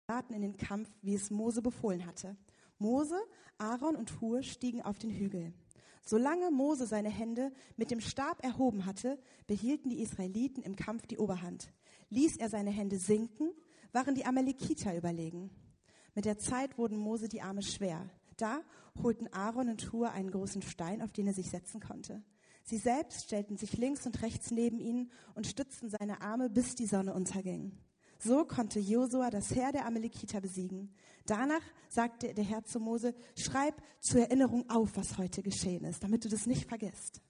in den Kampf, wie es Mose befohlen hatte. Mose, Aaron und Hur stiegen auf den Hügel. Solange Mose seine Hände mit dem Stab erhoben hatte, behielten die Israeliten im Kampf die Oberhand. Ließ er seine Hände sinken, waren die Amalekiter überlegen. Mit der Zeit wurden Mose die Arme schwer. Da holten Aaron und Hur einen großen Stein, auf den er sich setzen konnte. Sie selbst stellten sich links und rechts neben ihn und stützten seine Arme, bis die Sonne unterging. So konnte Josua das Heer der Amalekiter besiegen. Danach sagte der Herr zu Mose: Schreib zur Erinnerung auf, was heute geschehen ist, damit du das nicht vergisst.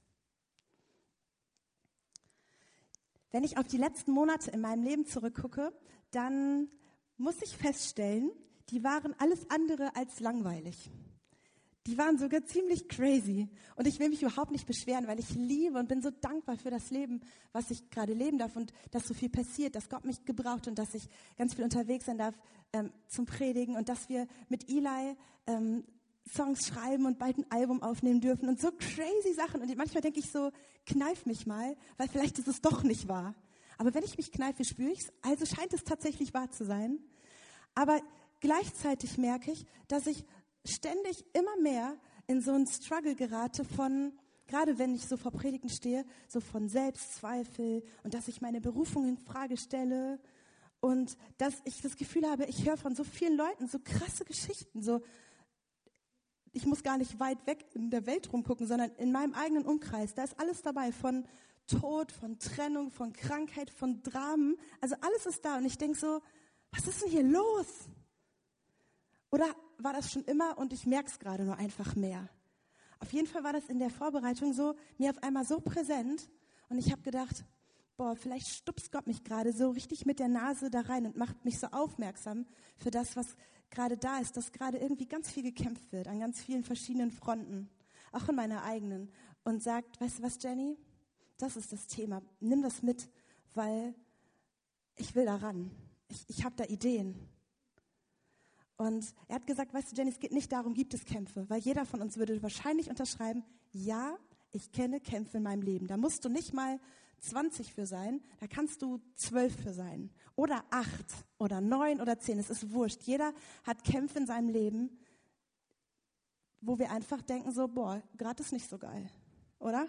Wenn ich auf die letzten Monate in meinem Leben zurückgucke, dann muss ich feststellen, die waren alles andere als langweilig. Die waren sogar ziemlich crazy. Und ich will mich überhaupt nicht beschweren, weil ich liebe und bin so dankbar für das Leben, was ich gerade leben darf und dass so viel passiert, dass Gott mich gebraucht und dass ich ganz viel unterwegs sein darf zum Predigen und dass wir mit Eli Songs schreiben und bald ein Album aufnehmen dürfen und so crazy Sachen. Und manchmal denke ich so, kneif mich mal, weil vielleicht ist es doch nicht wahr. Aber wenn ich mich kneife, spüre ich es. Also scheint es tatsächlich wahr zu sein. Aber gleichzeitig merke ich, dass ich ständig immer mehr in so einen Struggle gerate von, gerade wenn ich so vor Predigten stehe, so von Selbstzweifel und dass ich meine Berufung in Frage stelle und dass ich das Gefühl habe, ich höre von so vielen Leuten so krasse Geschichten, so ich muss gar nicht weit weg in der Welt rumgucken, sondern in meinem eigenen Umkreis, da ist alles dabei, von Tod, von Trennung, von Krankheit, von Dramen, also alles ist da und ich denke so, was ist denn hier los? Oder war das schon immer und ich merke es gerade nur einfach mehr? Auf jeden Fall war das in der Vorbereitung so, mir auf einmal so präsent und ich habe gedacht, vielleicht stupst Gott mich gerade so richtig mit der Nase da rein und macht mich so aufmerksam für das, was gerade da ist, dass gerade irgendwie ganz viel gekämpft wird an ganz vielen verschiedenen Fronten, auch in meiner eigenen und sagt, weißt du was, Jenny, das ist das Thema, nimm das mit, weil ich will da ran, ich habe da Ideen. Und er hat gesagt, weißt du, Jenny, es geht nicht darum, gibt es Kämpfe, weil jeder von uns würde wahrscheinlich unterschreiben, ja, ich kenne Kämpfe in meinem Leben. Da musst du nicht mal 20 für sein, da kannst du 12 für sein. Oder 8 oder 9 oder 10, es ist wurscht. Jeder hat Kämpfe in seinem Leben, wo wir einfach denken so, gerade ist nicht so geil, oder?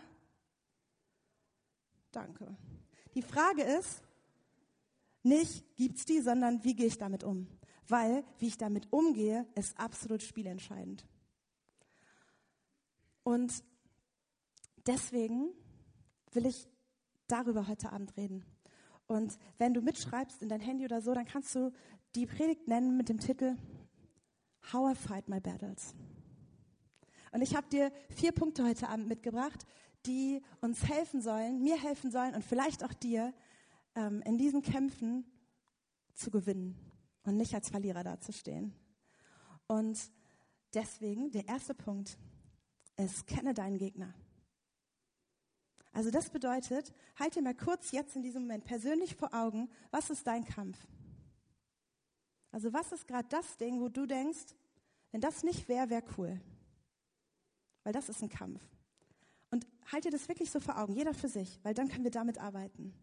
Danke. Die Frage ist nicht, gibt's die, sondern wie gehe ich damit um? Weil, wie ich damit umgehe, ist absolut spielentscheidend. Und deswegen will ich darüber heute Abend reden. Und wenn du mitschreibst in dein Handy oder so, dann kannst du die Predigt nennen mit dem Titel How I Fight My Battles. Und ich habe dir 4 Punkte heute Abend mitgebracht, die uns helfen sollen, mir helfen sollen und vielleicht auch dir, in diesen Kämpfen zu gewinnen. Und nicht als Verlierer dazustehen. Und deswegen, der erste Punkt ist, kenne deinen Gegner. Also das bedeutet, halt dir mal kurz jetzt in diesem Moment persönlich vor Augen, was ist dein Kampf? Also was ist gerade das Ding, wo du denkst, wenn das nicht wäre, wäre cool. Weil das ist ein Kampf. Und halt dir das wirklich so vor Augen, jeder für sich, weil dann können wir damit arbeiten.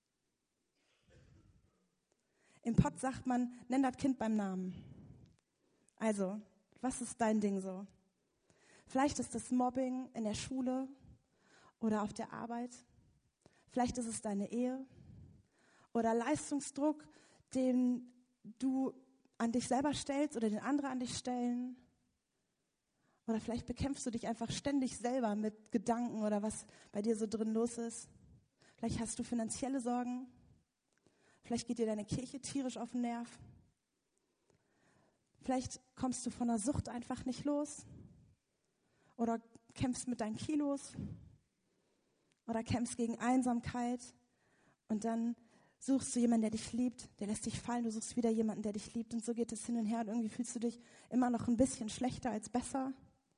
Im Pott sagt man, nenn das Kind beim Namen. Also, was ist dein Ding so? Vielleicht ist das Mobbing in der Schule oder auf der Arbeit. Vielleicht ist es deine Ehe oder Leistungsdruck, den du an dich selber stellst oder den andere an dich stellen. Oder vielleicht bekämpfst du dich einfach ständig selber mit Gedanken oder was bei dir so drin los ist. Vielleicht hast du finanzielle Sorgen. Vielleicht geht dir deine Kirche tierisch auf den Nerv. Vielleicht kommst du von einer Sucht einfach nicht los. Oder kämpfst mit deinen Kilos. Oder kämpfst gegen Einsamkeit. Und dann suchst du jemanden, der dich liebt. Der lässt dich fallen. Du suchst wieder jemanden, der dich liebt. Und so geht es hin und her. Und irgendwie fühlst du dich immer noch ein bisschen schlechter als besser.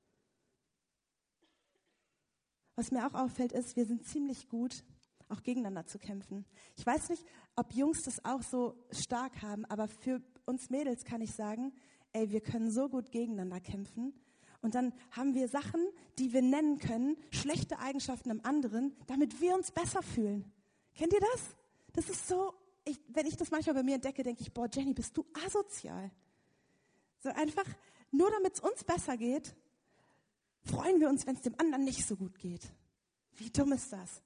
Was mir auch auffällt ist, wir sind ziemlich gut, auch gegeneinander zu kämpfen. Ich weiß nicht, ob Jungs das auch so stark haben, aber für uns Mädels kann ich sagen, wir können so gut gegeneinander kämpfen. Und dann haben wir Sachen, die wir nennen können, schlechte Eigenschaften im anderen, damit wir uns besser fühlen. Kennt ihr das? Das ist so wenn ich das manchmal bei mir entdecke, denke ich, boah, Jenny, bist du asozial. So einfach, nur damit es uns besser geht, freuen wir uns, wenn es dem anderen nicht so gut geht. Wie dumm ist das?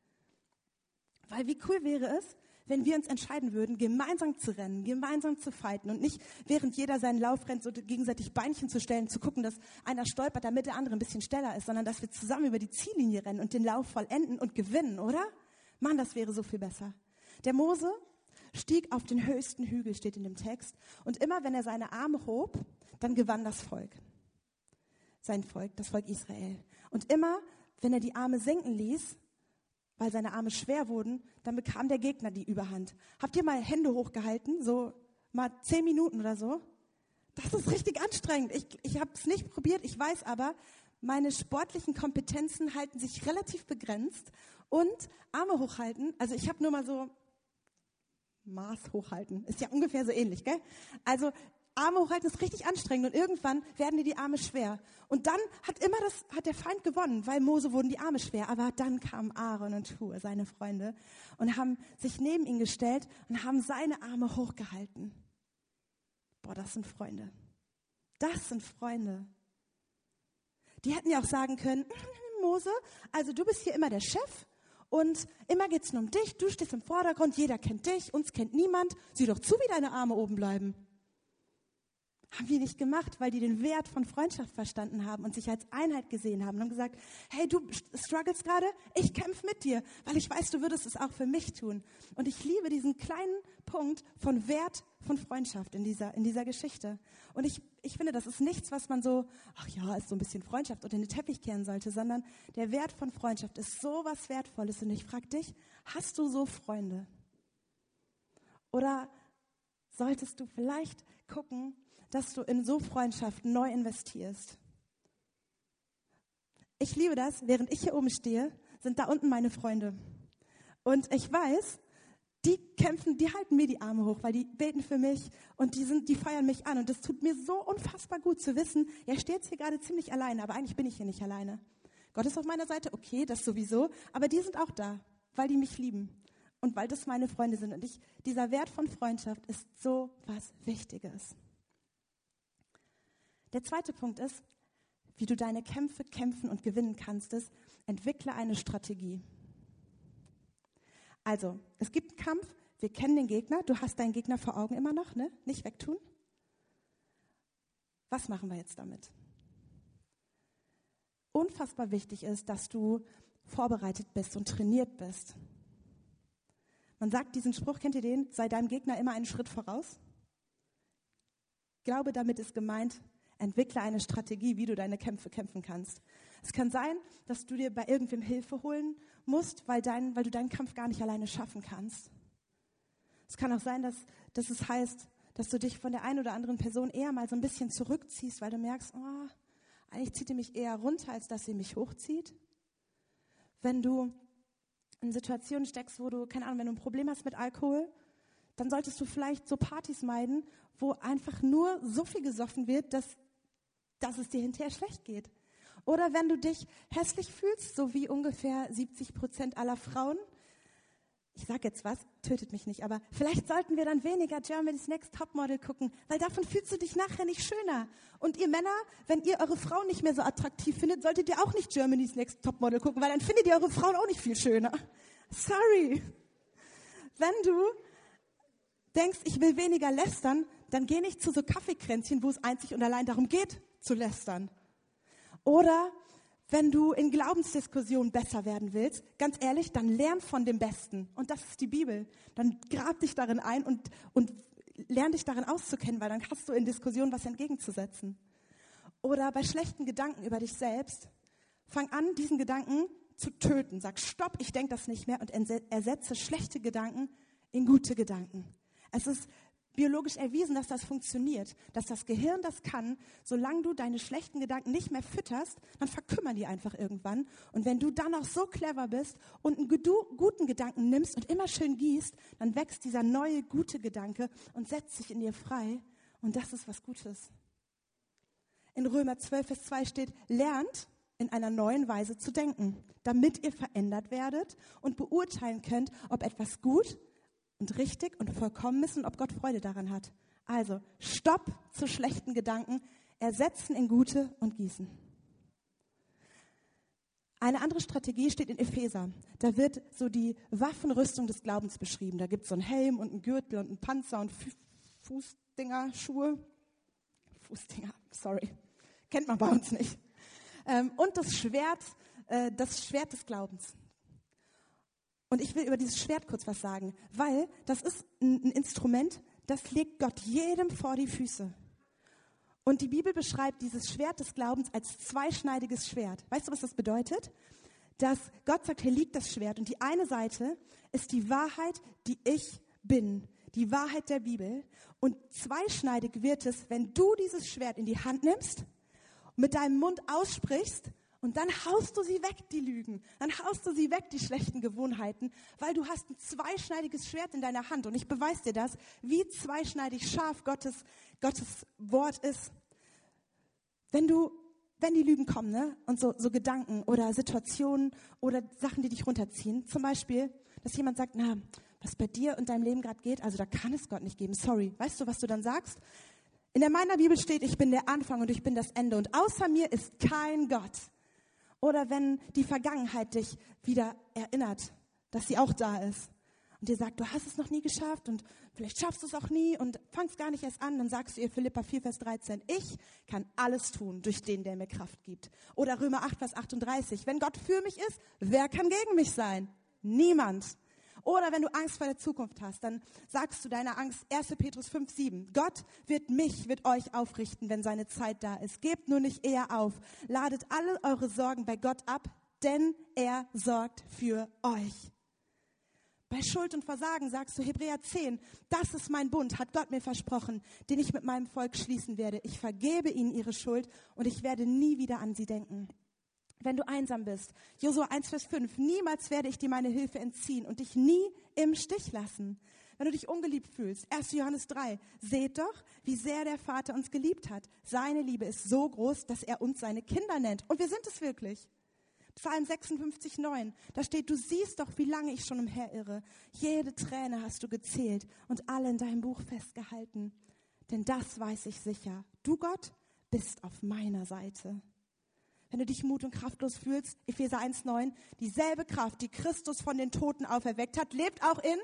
Weil wie cool wäre es, wenn wir uns entscheiden würden, gemeinsam zu rennen, gemeinsam zu fighten und nicht, während jeder seinen Lauf rennt, so gegenseitig Beinchen zu stellen, zu gucken, dass einer stolpert, damit der andere ein bisschen schneller ist, sondern dass wir zusammen über die Ziellinie rennen und den Lauf vollenden und gewinnen, oder? Mann, das wäre so viel besser. Der Mose stieg auf den höchsten Hügel, steht in dem Text, und immer wenn er seine Arme hob, dann gewann das Volk. Sein Volk, das Volk Israel. Und immer, wenn er die Arme senken ließ, weil seine Arme schwer wurden, dann bekam der Gegner die Überhand. Habt ihr mal Hände hochgehalten, so mal 10 Minuten oder so? Das ist richtig anstrengend. Ich habe es nicht probiert, ich weiß aber, meine sportlichen Kompetenzen halten sich relativ begrenzt und Arme hochhalten, also ich habe nur mal so Maß hochhalten, ist ja ungefähr so ähnlich, gell? Also Arme hochhalten ist richtig anstrengend und irgendwann werden dir die Arme schwer. Und dann hat der Feind gewonnen, weil Mose wurden die Arme schwer. Aber dann kamen Aaron und Hur, seine Freunde, und haben sich neben ihn gestellt und haben seine Arme hochgehalten. Boah, das sind Freunde. Das sind Freunde. Die hätten ja auch sagen können, Mose, also du bist hier immer der Chef und immer geht es nur um dich. Du stehst im Vordergrund, jeder kennt dich, uns kennt niemand. Sieh doch zu, wie deine Arme oben bleiben. Haben die nicht gemacht, weil die den Wert von Freundschaft verstanden haben und sich als Einheit gesehen haben und haben gesagt, hey, du struggles gerade, ich kämpfe mit dir, weil ich weiß, du würdest es auch für mich tun. Und ich liebe diesen kleinen Punkt von Wert von Freundschaft in dieser Geschichte. Und ich finde, das ist nichts, was man so, ach ja, ist so ein bisschen Freundschaft unter den Teppich kehren sollte, sondern der Wert von Freundschaft ist so was Wertvolles. Und ich frage dich, hast du so Freunde? Oder solltest du vielleicht gucken, dass du in so Freundschaften neu investierst? Ich liebe das, während ich hier oben stehe, sind da unten meine Freunde. Und ich weiß, die kämpfen, die halten mir die Arme hoch, weil die beten für mich und die feiern mich an. Und das tut mir so unfassbar gut zu wissen, er steht jetzt hier gerade ziemlich alleine, aber eigentlich bin ich hier nicht alleine. Gott ist auf meiner Seite, okay, das sowieso, aber die sind auch da, weil die mich lieben und weil das meine Freunde sind. Und dieser Wert von Freundschaft ist so was Wichtiges. Der zweite Punkt ist, wie du deine Kämpfe kämpfen und gewinnen kannst, ist, entwickle eine Strategie. Also, es gibt einen Kampf, wir kennen den Gegner, du hast deinen Gegner vor Augen immer noch, ne? Nicht wegtun. Was machen wir jetzt damit? Unfassbar wichtig ist, dass du vorbereitet bist und trainiert bist. Man sagt diesen Spruch, kennt ihr den? Sei deinem Gegner immer einen Schritt voraus. Ich glaube, damit ist gemeint, entwickle eine Strategie, wie du deine Kämpfe kämpfen kannst. Es kann sein, dass du dir bei irgendwem Hilfe holen musst, weil du deinen Kampf gar nicht alleine schaffen kannst. Es kann auch sein, dass es heißt, dass du dich von der einen oder anderen Person eher mal so ein bisschen zurückziehst, weil du merkst, oh, eigentlich zieht die mich eher runter, als dass sie mich hochzieht. Wenn du in Situationen steckst, wo du, keine Ahnung, wenn du ein Problem hast mit Alkohol, dann solltest du vielleicht so Partys meiden, wo einfach nur so viel gesoffen wird, dass es dir hinterher schlecht geht. Oder wenn du dich hässlich fühlst, so wie ungefähr 70% aller Frauen. Ich sage jetzt was, tötet mich nicht, aber vielleicht sollten wir dann weniger Germany's Next Topmodel gucken, weil davon fühlst du dich nachher nicht schöner. Und ihr Männer, wenn ihr eure Frauen nicht mehr so attraktiv findet, solltet ihr auch nicht Germany's Next Topmodel gucken, weil dann findet ihr eure Frauen auch nicht viel schöner. Sorry. Wenn du denkst, ich will weniger lästern, dann geh nicht zu so Kaffeekränzchen, wo es einzig und allein darum geht, zu lästern. Oder wenn du in Glaubensdiskussionen besser werden willst, ganz ehrlich, dann lern von dem Besten. Und das ist die Bibel. Dann grab dich darin ein und lern dich darin auszukennen, weil dann hast du in Diskussionen was entgegenzusetzen. Oder bei schlechten Gedanken über dich selbst, fang an, diesen Gedanken zu töten. Sag, stopp, ich denke das nicht mehr und ersetze schlechte Gedanken in gute Gedanken. Es ist biologisch erwiesen, dass das funktioniert, dass das Gehirn das kann. Solange du deine schlechten Gedanken nicht mehr fütterst, dann verkümmern die einfach irgendwann. Und wenn du dann auch so clever bist und einen guten Gedanken nimmst und immer schön gießt, dann wächst dieser neue, gute Gedanke und setzt sich in dir frei. Und das ist was Gutes. In Römer 12, Vers 2 steht, lernt in einer neuen Weise zu denken, damit ihr verändert werdet und beurteilen könnt, ob etwas gut und richtig und vollkommen ist und ob Gott Freude daran hat. Also, Stopp zu schlechten Gedanken, ersetzen in gute und gießen. Eine andere Strategie steht in Epheser. Da wird so die Waffenrüstung des Glaubens beschrieben. Da gibt es so einen Helm und einen Gürtel und einen Panzer und Fußdinger, Schuhe. Fußdinger, sorry. Kennt man bei uns nicht. Und das Schwert des Glaubens. Und ich will über dieses Schwert kurz was sagen, weil das ist ein Instrument, das legt Gott jedem vor die Füße. Und die Bibel beschreibt dieses Schwert des Glaubens als zweischneidiges Schwert. Weißt du, was das bedeutet? Dass Gott sagt, hier liegt das Schwert und die eine Seite ist die Wahrheit, die ich bin, die Wahrheit der Bibel. Und zweischneidig wird es, wenn du dieses Schwert in die Hand nimmst, mit deinem Mund aussprichst und dann haust du sie weg, die Lügen. Dann haust du sie weg, die schlechten Gewohnheiten, weil du hast ein zweischneidiges Schwert in deiner Hand. Und ich beweise dir das, wie zweischneidig scharf Gottes Wort ist. Wenn die Lügen kommen, ne? Und so Gedanken oder Situationen oder Sachen, die dich runterziehen. Zum Beispiel, dass jemand sagt, na, was bei dir und deinem Leben gerade geht, also da kann es Gott nicht geben, sorry. Weißt du, was du dann sagst? In meiner Bibel steht, ich bin der Anfang und ich bin das Ende und außer mir ist kein Gott. Oder wenn die Vergangenheit dich wieder erinnert, dass sie auch da ist und dir sagt, du hast es noch nie geschafft und vielleicht schaffst du es auch nie und fangst gar nicht erst an, dann sagst du ihr Philipper 4, Vers 13, ich kann alles tun durch den, der mir Kraft gibt. Oder Römer 8, Vers 38, wenn Gott für mich ist, wer kann gegen mich sein? Niemand. Oder wenn du Angst vor der Zukunft hast, dann sagst du deiner Angst 1. Petrus 5, 7. Gott wird euch aufrichten, wenn seine Zeit da ist. Gebt nur nicht eher auf. Ladet alle eure Sorgen bei Gott ab, denn er sorgt für euch. Bei Schuld und Versagen sagst du Hebräer 10, das ist mein Bund, hat Gott mir versprochen, den ich mit meinem Volk schließen werde. Ich vergebe ihnen ihre Schuld und ich werde nie wieder an sie denken. Wenn du einsam bist, Josua 1, Vers 5, niemals werde ich dir meine Hilfe entziehen und dich nie im Stich lassen. Wenn du dich ungeliebt fühlst, 1. Johannes 3, seht doch, wie sehr der Vater uns geliebt hat. Seine Liebe ist so groß, dass er uns seine Kinder nennt. Und wir sind es wirklich. Psalm 56, 9, da steht, du siehst doch, wie lange ich schon umherirre. Jede Träne hast du gezählt und alle in deinem Buch festgehalten. Denn das weiß ich sicher, du Gott bist auf meiner Seite. Wenn du dich mut- und kraftlos fühlst, Epheser 1,9, dieselbe Kraft, die Christus von den Toten auferweckt hat, lebt auch in?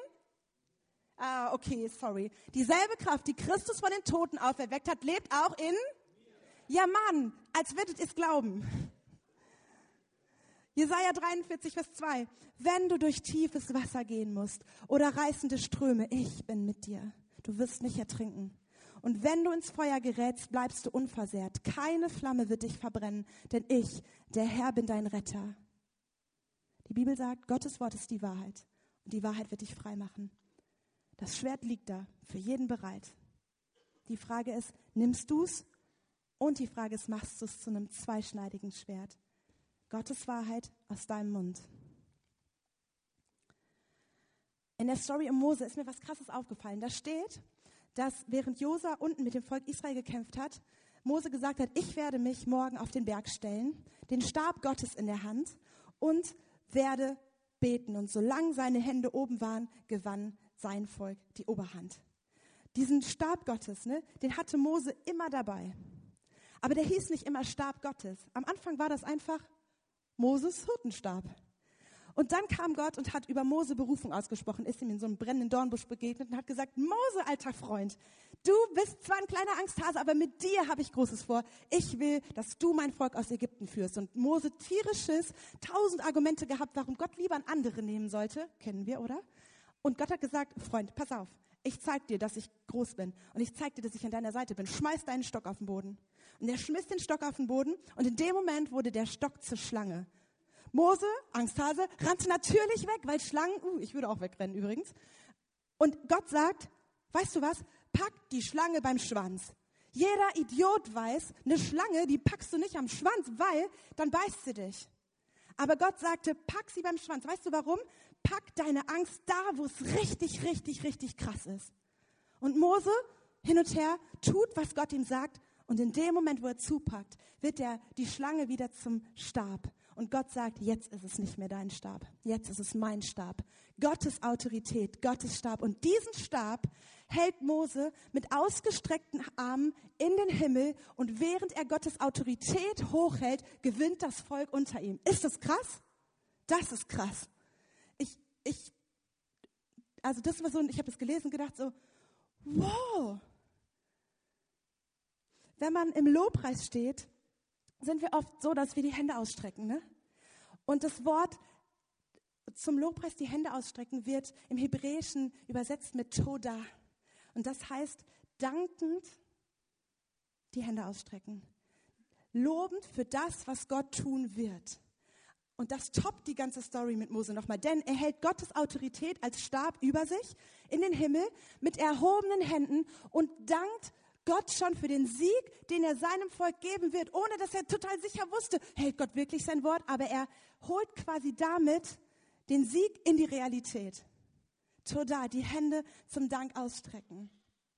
Dieselbe Kraft, die Christus von den Toten auferweckt hat, lebt auch in? Ja, Mann, als würdet ihr es glauben. Jesaja 43, Vers 2, wenn du durch tiefes Wasser gehen musst oder reißende Ströme, ich bin mit dir. Du wirst nicht ertrinken. Und wenn du ins Feuer gerätst, bleibst du unversehrt. Keine Flamme wird dich verbrennen, denn ich, der Herr, bin dein Retter. Die Bibel sagt, Gottes Wort ist die Wahrheit. Und die Wahrheit wird dich frei machen. Das Schwert liegt da, für jeden bereit. Die Frage ist, nimmst du es? Und die Frage ist, machst du es zu einem zweischneidigen Schwert? Gottes Wahrheit aus deinem Mund. In der Story um Mose ist mir was Krasses aufgefallen. Da steht, dass während Josua unten mit dem Volk Israel gekämpft hat, Mose gesagt hat, ich werde mich morgen auf den Berg stellen, den Stab Gottes in der Hand und werde beten. Und solange seine Hände oben waren, gewann sein Volk die Oberhand. Diesen Stab Gottes, den hatte Mose immer dabei. Aber der hieß nicht immer Stab Gottes. Am Anfang war das einfach Moses Hirtenstab. Und dann kam Gott und hat über Mose Berufung ausgesprochen, ist ihm in so einem brennenden Dornbusch begegnet und hat gesagt, Mose, alter Freund, du bist zwar ein kleiner Angsthase, aber mit dir habe ich Großes vor. Ich will, dass du mein Volk aus Ägypten führst. Und Mose tierisches, 1000 Argumente gehabt, warum Gott lieber einen anderen nehmen sollte. Kennen wir, oder? Und Gott hat gesagt, Freund, pass auf, ich zeig dir, dass ich groß bin. Und ich zeig dir, dass ich an deiner Seite bin. Schmeiß deinen Stock auf den Boden. Und er schmiss den Stock auf den Boden und in dem Moment wurde der Stock zur Schlange. Mose, Angsthase, rannte natürlich weg, weil Schlangen, ich würde auch wegrennen übrigens. Und Gott sagt, weißt du was, pack die Schlange beim Schwanz. Jeder Idiot weiß, eine Schlange, die packst du nicht am Schwanz, weil dann beißt sie dich. Aber Gott sagte, pack sie beim Schwanz. Weißt du warum? Pack deine Angst da, wo es richtig, richtig, richtig krass ist. Und Mose, hin und her, tut, was Gott ihm sagt. Und in dem Moment, wo er zupackt, wird die Schlange wieder zum Stab. Und Gott sagt, jetzt ist es nicht mehr dein Stab. Jetzt ist es mein Stab. Gottes Autorität, Gottes Stab. Und diesen Stab hält Mose mit ausgestreckten Armen in den Himmel und während er Gottes Autorität hochhält, gewinnt das Volk unter ihm. Ist das krass? Das ist krass. Also das war so, ich habe das gelesen und gedacht so, wow. Wenn man im Lobpreis steht, sind wir oft so, dass wir die Hände ausstrecken, ne? Und das Wort zum Lobpreis, die Hände ausstrecken, wird im Hebräischen übersetzt mit Toda. Und das heißt, dankend die Hände ausstrecken. Lobend für das, was Gott tun wird. Und das toppt die ganze Story mit Mose nochmal. Denn er hält Gottes Autorität als Stab über sich in den Himmel mit erhobenen Händen und dankt Gott schon für den Sieg, den er seinem Volk geben wird, ohne dass er total sicher wusste, hält Gott wirklich sein Wort, aber er holt quasi damit den Sieg in die Realität. Toda, die Hände zum Dank ausstrecken.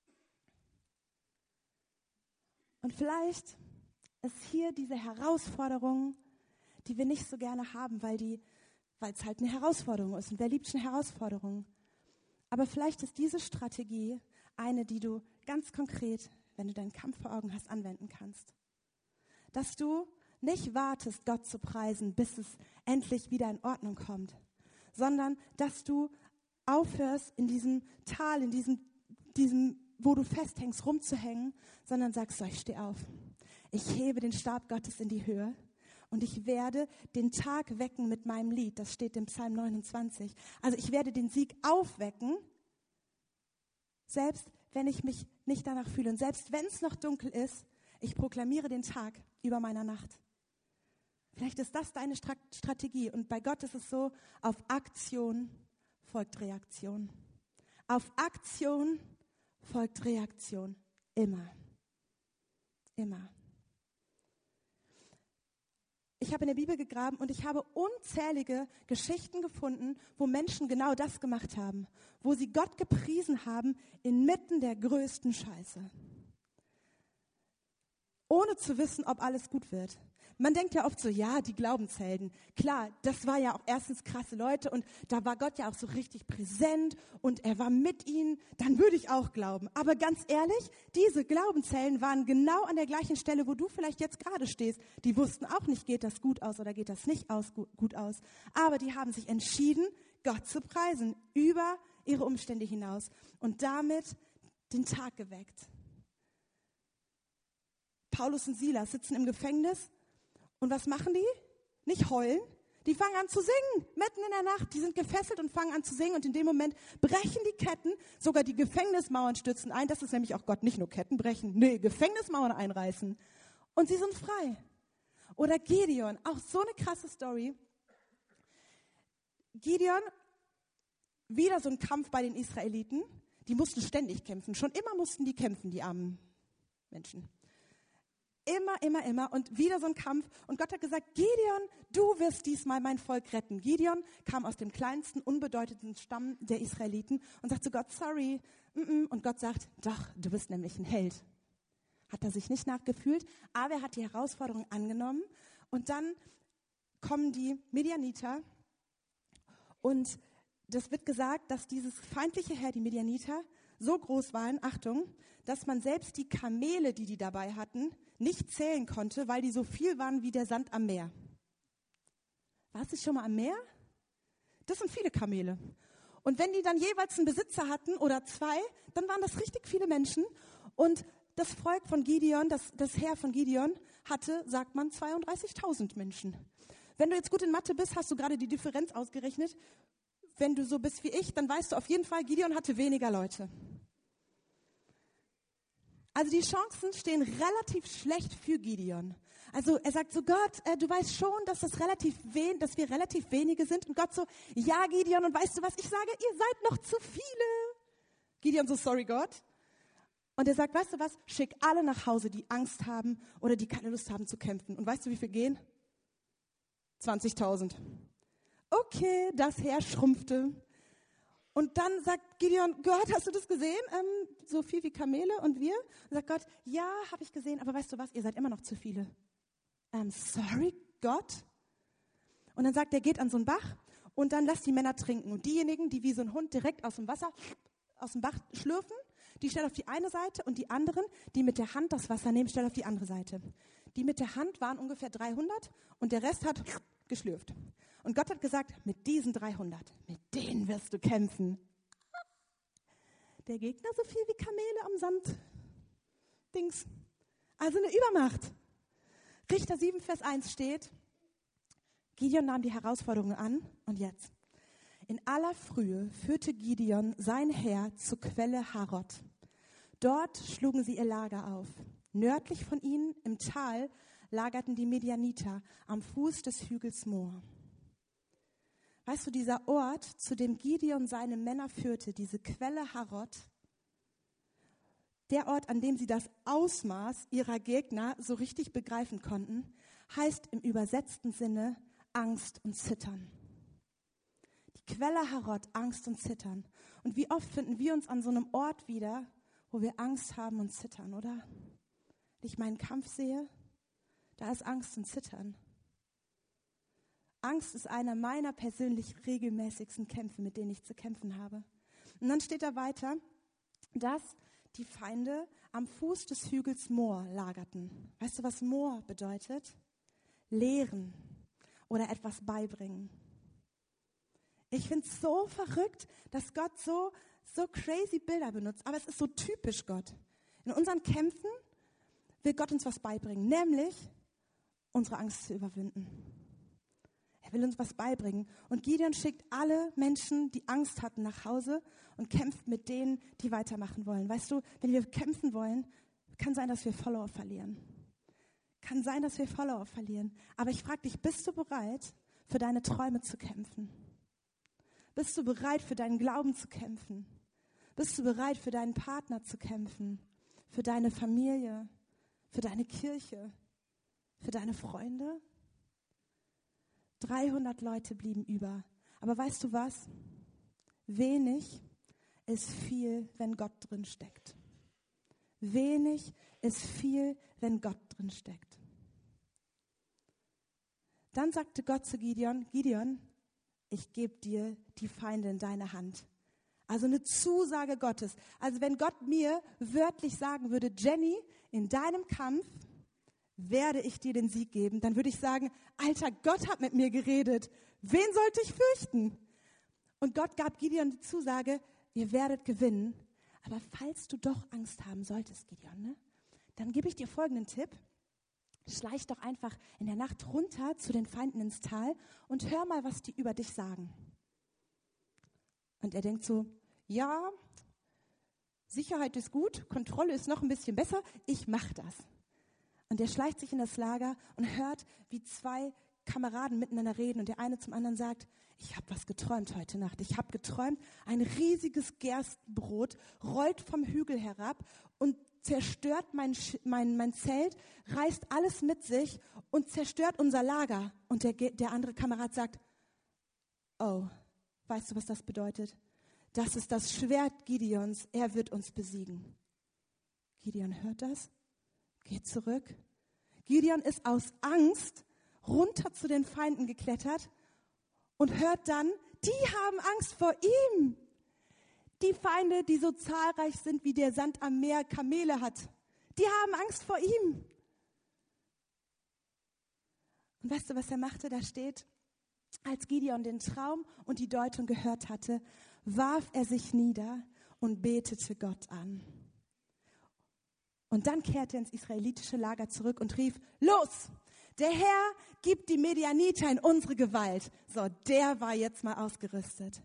Und vielleicht ist hier diese Herausforderung, die wir nicht so gerne haben, weil es halt eine Herausforderung ist. Und wer liebt schon Herausforderungen? Aber vielleicht ist diese Strategie eine, die du ganz konkret, wenn du deinen Kampf vor Augen hast, anwenden kannst. Dass du nicht wartest, Gott zu preisen, bis es endlich wieder in Ordnung kommt, sondern dass du aufhörst, in diesem Tal, in diesem, wo du festhängst, rumzuhängen, sondern sagst, so, ich stehe auf. Ich hebe den Stab Gottes in die Höhe und ich werde den Tag wecken mit meinem Lied. Das steht im Psalm 29. Also ich werde den Sieg aufwecken, selbst wenn ich mich nicht danach fühle. Und selbst wenn es noch dunkel ist, ich proklamiere den Tag über meiner Nacht. Vielleicht ist das deine Strategie. Und bei Gott ist es so, auf Aktion folgt Reaktion. Auf Aktion folgt Reaktion. Immer. Immer. Ich habe in der Bibel gegraben und ich habe unzählige Geschichten gefunden, wo Menschen genau das gemacht haben. Wo sie Gott gepriesen haben inmitten der größten Scheiße. Ohne zu wissen, ob alles gut wird. Man denkt ja oft so, ja, die Glaubenshelden. Klar, das war ja auch erstens krasse Leute und da war Gott ja auch so richtig präsent und er war mit ihnen. Dann würde ich auch glauben. Aber ganz ehrlich, diese Glaubenshelden waren genau an der gleichen Stelle, wo du vielleicht jetzt gerade stehst. Die wussten auch nicht, geht das gut aus oder geht das nicht gut aus. Aber die haben sich entschieden, Gott zu preisen, über ihre Umstände hinaus und damit den Tag geweckt. Paulus und Silas sitzen im Gefängnis. Und was machen die? Nicht heulen. Die fangen an zu singen, mitten in der Nacht. Die sind gefesselt und fangen an zu singen. Und in dem Moment brechen die Ketten, sogar die Gefängnismauern stürzen ein. Das ist nämlich auch Gott, nicht nur Ketten brechen, nee, Gefängnismauern einreißen. Und sie sind frei. Oder Gideon, auch so eine krasse Story. Gideon, wieder so ein Kampf bei den Israeliten. Die mussten ständig kämpfen. Schon immer mussten die kämpfen, die armen Menschen. Immer. Und wieder so ein Kampf. Und Gott hat gesagt, Gideon, du wirst diesmal mein Volk retten. Gideon kam aus dem kleinsten, unbedeutenden Stamm der Israeliten und sagt zu Gott, sorry. Und Gott sagt, doch, du bist nämlich ein Held. Hat er sich nicht nachgefühlt, aber er hat die Herausforderung angenommen. Und dann kommen die Midianiter. Und das wird gesagt, dass dieses feindliche Heer, die Midianiter, so groß waren, Achtung, dass man selbst die Kamele, die dabei hatten, nicht zählen konnte, weil die so viel waren wie der Sand am Meer. Warst du schon mal am Meer? Das sind viele Kamele. Und wenn die dann jeweils einen Besitzer hatten oder zwei, dann waren das richtig viele Menschen. Und das Volk von Gideon, das Heer von Gideon, hatte, sagt man, 32.000 Menschen. Wenn du jetzt gut in Mathe bist, hast du gerade die Differenz ausgerechnet. Wenn du so bist wie ich, dann weißt du auf jeden Fall, Gideon hatte weniger Leute. Also die Chancen stehen relativ schlecht für Gideon. Also er sagt so, Gott, du weißt schon, dass wir relativ wenige sind. Und Gott so, ja Gideon, und weißt du was, ich sage, ihr seid noch zu viele. Gideon so, sorry Gott. Und er sagt, weißt du was, schick alle nach Hause, die Angst haben oder die keine Lust haben zu kämpfen. Und weißt du, wie viel gehen? 20.000. Okay, das Heer schrumpfte. Und dann sagt Gideon, Gott, hast du das gesehen? So viel wie Kamele und wir? Und sagt Gott, ja, habe ich gesehen, aber weißt du was, ihr seid immer noch zu viele. Sorry, Gott? Und dann sagt er, geht an so einen Bach und dann lass die Männer trinken. Und diejenigen, die wie so ein Hund direkt aus dem Wasser, aus dem Bach schlürfen, die stell auf die eine Seite und die anderen, die mit der Hand das Wasser nehmen, stell auf die andere Seite. Die mit der Hand waren ungefähr 300 und der Rest hat geschlürft. Und Gott hat gesagt, mit diesen 300, mit denen wirst du kämpfen. Der Gegner so viel wie Kamele am Sand-Dings. Also eine Übermacht. Richter 7, Vers 1 steht, Gideon nahm die Herausforderung an und jetzt. In aller Frühe führte Gideon sein Heer zur Quelle Harod. Dort schlugen sie ihr Lager auf. Nördlich von ihnen im Tal lagerten die Medianiter am Fuß des Hügels Moor. Weißt du, dieser Ort, zu dem Gideon seine Männer führte, diese Quelle Harod, der Ort, an dem sie das Ausmaß ihrer Gegner so richtig begreifen konnten, heißt im übersetzten Sinne Angst und Zittern. Die Quelle Harod, Angst und Zittern. Und wie oft finden wir uns an so einem Ort wieder, wo wir Angst haben und zittern, oder? Wenn ich meinen Kampf sehe, da ist Angst und Zittern. Angst ist einer meiner persönlich regelmäßigsten Kämpfe, mit denen ich zu kämpfen habe. Und dann steht da weiter, dass die Feinde am Fuß des Hügels Moor lagerten. Weißt du, was Moor bedeutet? Lehren oder etwas beibringen. Ich finde es so verrückt, dass Gott so crazy Bilder benutzt, aber es ist so typisch Gott. In unseren Kämpfen will Gott uns was beibringen, nämlich unsere Angst zu überwinden. Er will uns was beibringen. Und Gideon schickt alle Menschen, die Angst hatten, nach Hause und kämpft mit denen, die weitermachen wollen. Weißt du, wenn wir kämpfen wollen, kann sein, dass wir Follower verlieren. Kann sein, dass wir Follower verlieren. Aber ich frage dich, bist du bereit, für deine Träume zu kämpfen? Bist du bereit, für deinen Glauben zu kämpfen? Bist du bereit, für deinen Partner zu kämpfen? Für deine Familie? Für deine Kirche? Für deine Freunde? 300 Leute blieben über. Aber weißt du was? Wenig ist viel, wenn Gott drin steckt. Wenig ist viel, wenn Gott drin steckt. Dann sagte Gott zu Gideon, Gideon, ich gebe dir die Feinde in deine Hand. Also eine Zusage Gottes. Also wenn Gott mir wörtlich sagen würde, Jenny, in deinem Kampf werde ich dir den Sieg geben, dann würde ich sagen, Alter, Gott hat mit mir geredet. Wen sollte ich fürchten? Und Gott gab Gideon die Zusage, ihr werdet gewinnen. Aber falls du doch Angst haben solltest, Gideon, ne, dann gebe ich dir folgenden Tipp. Schleich doch einfach in der Nacht runter zu den Feinden ins Tal und hör mal, was die über dich sagen. Und er denkt so, ja, Sicherheit ist gut, Kontrolle ist noch ein bisschen besser, ich mache das. Und er schleicht sich in das Lager und hört, wie zwei Kameraden miteinander reden und der eine zum anderen sagt, ich habe was geträumt heute Nacht. Ich habe geträumt, ein riesiges Gerstenbrot rollt vom Hügel herab und zerstört mein Zelt, reißt alles mit sich und zerstört unser Lager. Und der andere Kamerad sagt, oh, weißt du, was das bedeutet? Das ist das Schwert Gideons, er wird uns besiegen. Gideon hört das, geht zurück. Gideon ist aus Angst runter zu den Feinden geklettert und hört dann, die haben Angst vor ihm. Die Feinde, die so zahlreich sind, wie der Sand am Meer Kamele hat, die haben Angst vor ihm. Und weißt du, was er machte? Da steht, als Gideon den Traum und die Deutung gehört hatte, warf er sich nieder und betete Gott an. Und dann kehrte er ins israelitische Lager zurück und rief, los, der Herr gibt die Medianiter in unsere Gewalt. So, der war jetzt mal ausgerüstet.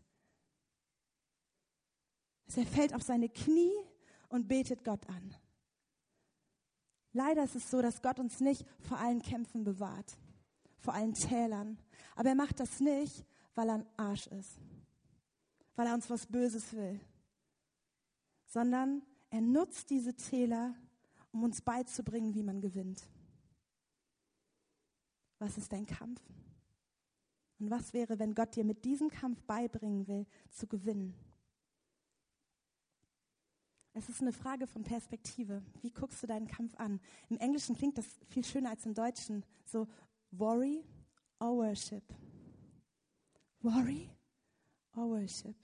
Er fällt auf seine Knie und betet Gott an. Leider ist es so, dass Gott uns nicht vor allen Kämpfen bewahrt, vor allen Tälern. Aber er macht das nicht, weil er ein Arsch ist, weil er uns was Böses will, sondern er nutzt diese Täler, um uns beizubringen, wie man gewinnt. Was ist dein Kampf? Und was wäre, wenn Gott dir mit diesem Kampf beibringen will, zu gewinnen? Es ist eine Frage von Perspektive. Wie guckst du deinen Kampf an? Im Englischen klingt das viel schöner als im Deutschen. So, worry or worship. Worry or worship?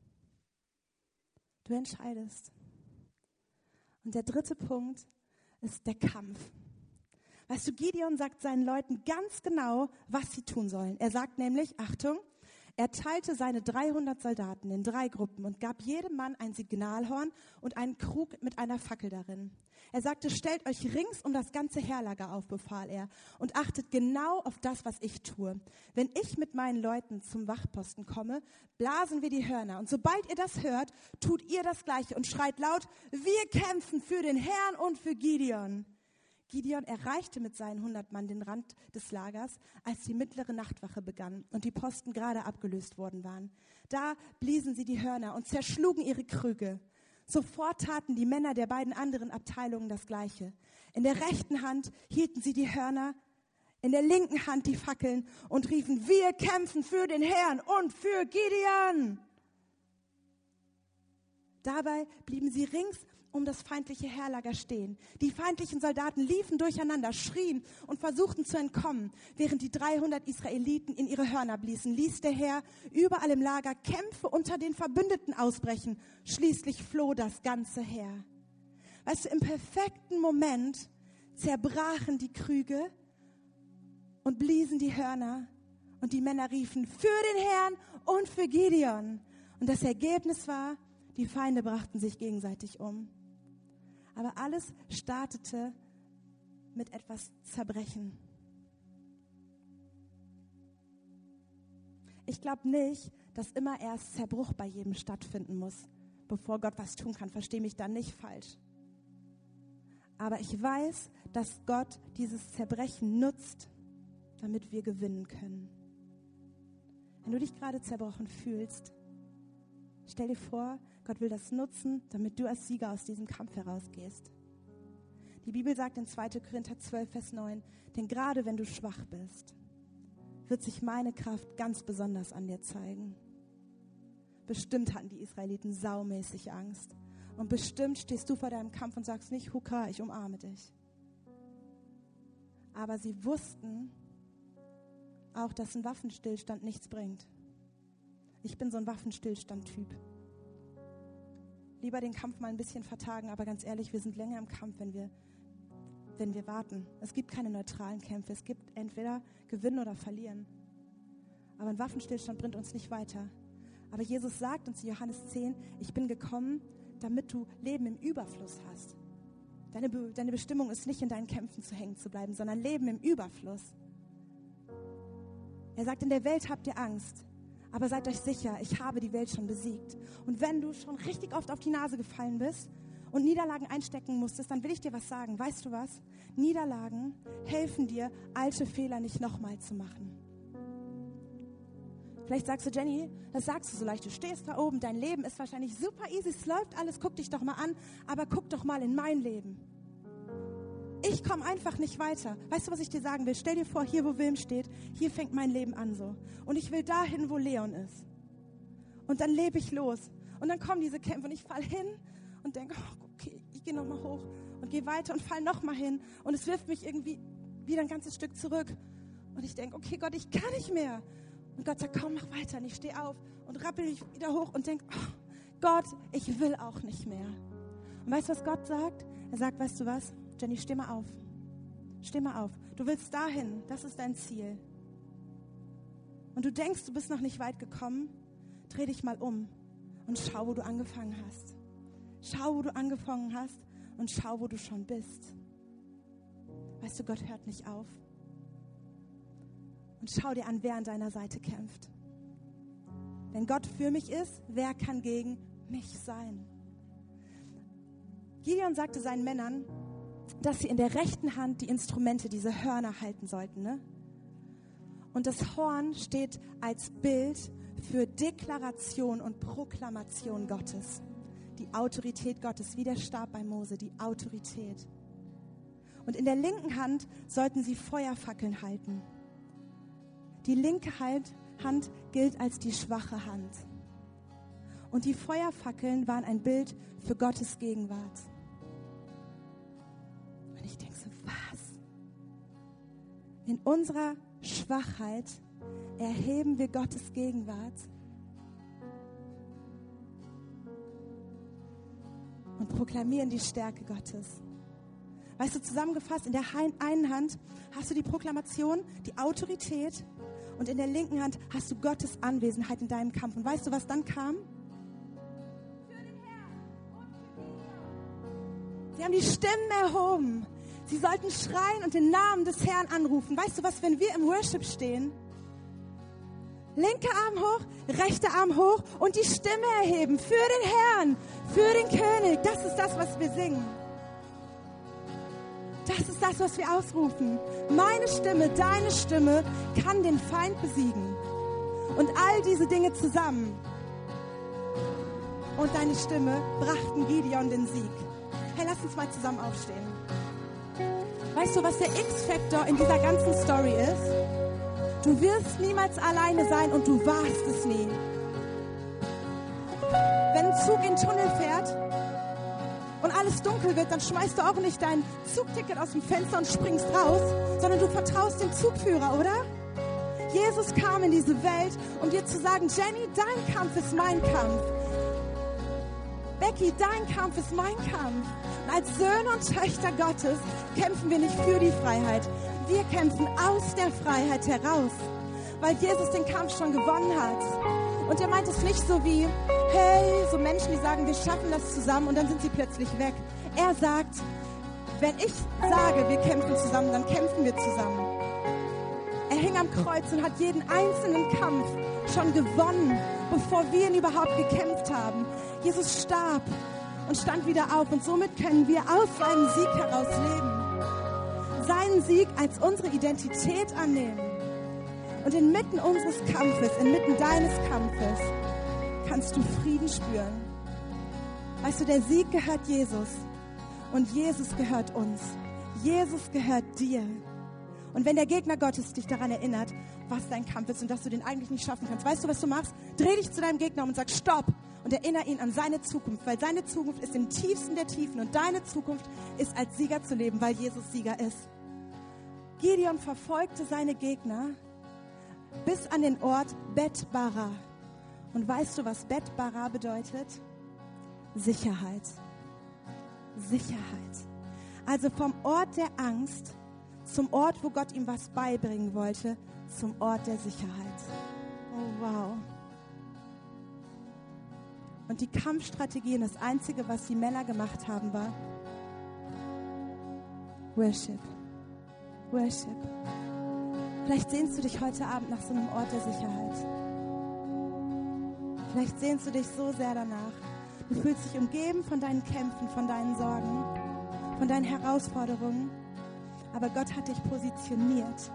Du entscheidest. Und der dritte Punkt ist der Kampf. Weißt du, Gideon sagt seinen Leuten ganz genau, was sie tun sollen. Er sagt nämlich, Achtung, er teilte seine 300 Soldaten in 3 Gruppen und gab jedem Mann ein Signalhorn und einen Krug mit einer Fackel darin. Er sagte, stellt euch rings um das ganze Heerlager auf, befahl er, und achtet genau auf das, was ich tue. Wenn ich mit meinen Leuten zum Wachposten komme, blasen wir die Hörner. Und sobald ihr das hört, tut ihr das Gleiche und schreit laut, wir kämpfen für den Herrn und für Gideon. Gideon erreichte mit seinen 100 Mann den Rand des Lagers, als die mittlere Nachtwache begann und die Posten gerade abgelöst worden waren. Da bliesen sie die Hörner und zerschlugen ihre Krüge. Sofort taten die Männer der beiden anderen Abteilungen das Gleiche. In der rechten Hand hielten sie die Hörner, in der linken Hand die Fackeln und riefen, wir kämpfen für den Herrn und für Gideon. Dabei blieben sie rings um das feindliche Heerlager stehen. Die feindlichen Soldaten liefen durcheinander, schrien und versuchten zu entkommen. Während die 300 Israeliten in ihre Hörner bliesen, ließ der Herr überall im Lager Kämpfe unter den Verbündeten ausbrechen. Schließlich floh das ganze Heer. Weißt du, im perfekten Moment zerbrachen die Krüge und bliesen die Hörner und die Männer riefen für den Herrn und für Gideon. Und das Ergebnis war, die Feinde brachten sich gegenseitig um. Aber alles startete mit etwas Zerbrechen. Ich glaube nicht, dass immer erst Zerbruch bei jedem stattfinden muss, bevor Gott was tun kann. Versteh mich da nicht falsch. Aber ich weiß, dass Gott dieses Zerbrechen nutzt, damit wir gewinnen können. Wenn du dich gerade zerbrochen fühlst, stell dir vor, Gott will das nutzen, damit du als Sieger aus diesem Kampf herausgehst. Die Bibel sagt in 2. Korinther 12, Vers 9, denn gerade wenn du schwach bist, wird sich meine Kraft ganz besonders an dir zeigen. Bestimmt hatten die Israeliten saumäßig Angst. Und bestimmt stehst du vor deinem Kampf und sagst nicht, Hurra, ich umarme dich. Aber sie wussten auch, dass ein Waffenstillstand nichts bringt. Ich bin so ein Waffenstillstand-Typ. Lieber den Kampf mal ein bisschen vertagen, aber ganz ehrlich, wir sind länger im Kampf, wenn wir warten. Es gibt keine neutralen Kämpfe. Es gibt entweder gewinnen oder verlieren. Aber ein Waffenstillstand bringt uns nicht weiter. Aber Jesus sagt uns in Johannes 10, ich bin gekommen, damit du Leben im Überfluss hast. Deine Bestimmung ist nicht, in deinen Kämpfen zu hängen zu bleiben, sondern Leben im Überfluss. Er sagt, in der Welt habt ihr Angst. Aber seid euch sicher, ich habe die Welt schon besiegt. Und wenn du schon richtig oft auf die Nase gefallen bist und Niederlagen einstecken musstest, dann will ich dir was sagen. Weißt du was? Niederlagen helfen dir, alte Fehler nicht nochmal zu machen. Vielleicht sagst du, Jenny, das sagst du so leicht. Du stehst da oben, dein Leben ist wahrscheinlich super easy, es läuft alles, guck dich doch mal an. Aber guck doch mal in mein Leben. Ich komme einfach nicht weiter. Weißt du, was ich dir sagen will? Stell dir vor, hier wo Wilm steht, hier fängt mein Leben an so. Und ich will dahin, wo Leon ist. Und dann lebe ich los. Und dann kommen diese Kämpfe und ich falle hin und denke, oh, okay, ich gehe nochmal hoch und gehe weiter und falle nochmal hin. Und es wirft mich irgendwie wieder ein ganzes Stück zurück. Und ich denke, okay Gott, ich kann nicht mehr. Und Gott sagt, komm, mach weiter. Und ich stehe auf und rappel mich wieder hoch und denke, oh, Gott, ich will auch nicht mehr. Und weißt du, was Gott sagt? Er sagt, weißt du was? Jenny, steh mal auf. Steh mal auf. Du willst dahin. Das ist dein Ziel. Und du denkst, du bist noch nicht weit gekommen. Dreh dich mal um und schau, wo du angefangen hast. Schau, wo du angefangen hast und schau, wo du schon bist. Weißt du, Gott hört nicht auf. Und schau dir an, wer an deiner Seite kämpft. Wenn Gott für mich ist, wer kann gegen mich sein? Gideon sagte seinen Männern, dass sie in der rechten Hand die Instrumente, diese Hörner halten sollten. Ne? Und das Horn steht als Bild für Deklaration und Proklamation Gottes. Die Autorität Gottes, wie der Stab bei Mose, die Autorität. Und in der linken Hand sollten sie Feuerfackeln halten. Die linke Hand gilt als die schwache Hand. Und die Feuerfackeln waren ein Bild für Gottes Gegenwart. Und ich denke so, was? In unserer Schwachheit, erheben wir Gottes Gegenwart und proklamieren die Stärke Gottes. Weißt du, zusammengefasst, in der einen Hand hast du die Proklamation, die Autorität und in der linken Hand hast du Gottes Anwesenheit in deinem Kampf. Und weißt du, was dann kam? Sie haben die Stimmen erhoben. Sie sollten schreien und den Namen des Herrn anrufen. Weißt du was, wenn wir im Worship stehen? Linker Arm hoch, rechter Arm hoch und die Stimme erheben für den Herrn, für den König. Das ist das, was wir singen. Das ist das, was wir ausrufen. Meine Stimme, deine Stimme kann den Feind besiegen. Und all diese Dinge zusammen und deine Stimme brachten Gideon den Sieg. Hey, lass uns mal zusammen aufstehen. Weißt du, was der X-Faktor in dieser ganzen Story ist? Du wirst niemals alleine sein und du warst es nie. Wenn ein Zug in den Tunnel fährt und alles dunkel wird, dann schmeißt du auch nicht dein Zugticket aus dem Fenster und springst raus, sondern du vertraust dem Zugführer, oder? Jesus kam in diese Welt, um dir zu sagen, Jenny, dein Kampf ist mein Kampf. Becky, dein Kampf ist mein Kampf. Und als Söhne und Töchter Gottes kämpfen wir nicht für die Freiheit. Wir kämpfen aus der Freiheit heraus, weil Jesus den Kampf schon gewonnen hat. Und er meint es nicht so wie, hey, so Menschen, die sagen, wir schaffen das zusammen und dann sind sie plötzlich weg. Er sagt, wenn ich sage, wir kämpfen zusammen, dann kämpfen wir zusammen. Er hing am Kreuz und hat jeden einzelnen Kampf schon gewonnen, bevor wir ihn überhaupt gekämpft haben. Jesus starb und stand wieder auf und somit können wir aus seinem Sieg heraus leben. Seinen Sieg als unsere Identität annehmen. Und inmitten unseres Kampfes, inmitten deines Kampfes, kannst du Frieden spüren. Weißt du, der Sieg gehört Jesus und Jesus gehört uns. Jesus gehört dir. Und wenn der Gegner Gottes dich daran erinnert, was dein Kampf ist und dass du den eigentlich nicht schaffen kannst, weißt du, was du machst? Dreh dich zu deinem Gegner um und sag Stopp und erinnere ihn an seine Zukunft, weil seine Zukunft ist im tiefsten der Tiefen und deine Zukunft ist als Sieger zu leben, weil Jesus Sieger ist. Gideon verfolgte seine Gegner bis an den Ort Bet-Bara. Und weißt du, was Bet-Bara bedeutet? Sicherheit. Sicherheit. Also vom Ort der Angst zum Ort, wo Gott ihm was beibringen wollte, zum Ort der Sicherheit. Oh, wow. Und die Kampfstrategien, das Einzige, was die Männer gemacht haben, war Worship. Worship. Vielleicht sehnst du dich heute Abend nach so einem Ort der Sicherheit. Vielleicht sehnst du dich so sehr danach. Du fühlst dich umgeben von deinen Kämpfen, von deinen Sorgen, von deinen Herausforderungen. Aber Gott hat dich positioniert.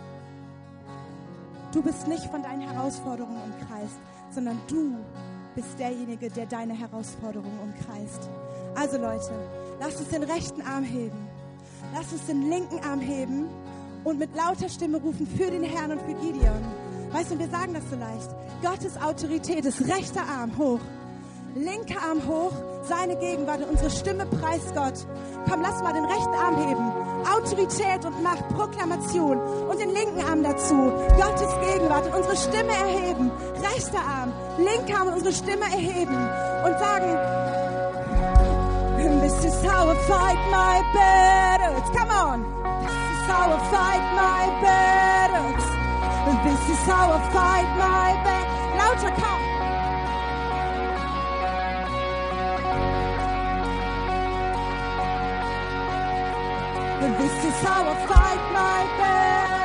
Du bist nicht von deinen Herausforderungen umkreist, sondern du bist derjenige, der deine Herausforderungen umkreist. Also Leute, lasst uns den rechten Arm heben. Lasst uns den linken Arm heben und mit lauter Stimme rufen für den Herrn und für Gideon. Weißt du, wir sagen das so leicht. Gottes Autorität ist rechter Arm hoch, linker Arm hoch, seine Gegenwart und unsere Stimme preist Gott. Komm, lass mal den rechten Arm heben. Autorität und Macht, Proklamation und den linken Arm dazu. Gottes Gegenwart und unsere Stimme erheben. Rechter Arm, linker Arm und unsere Stimme erheben und sagen, this is how I fight my battles. Come on. This is how I fight my battles. This is how I fight my battles. Lauter, komm. This is how I fight my battles.